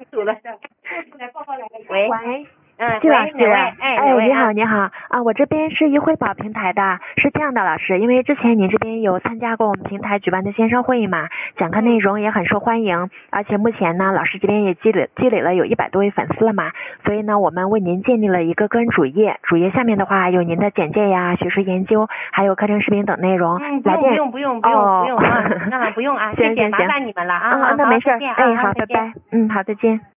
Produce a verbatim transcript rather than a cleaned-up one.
组了。喂喂， 嗯， 季老师， 喂，哎， 哎，你好， 啊你好啊，我这边是一汇宝平台的，是这样的，老师，因为之前您这边有参加过我们平台举办的线上会议嘛，讲课内容也很受欢迎，而且目前呢，老师这边也积累积累了有一百多位粉丝了嘛，所以呢，我们为您建立了一个个人主页，主页下面的话有您的简介呀、学术研究，还有课程视频等内容。 嗯，不用不用不用不用不用啊，那不用啊，谢谢，麻烦你们了啊。 嗯，那没事，哎，好，拜拜，嗯，好，再见。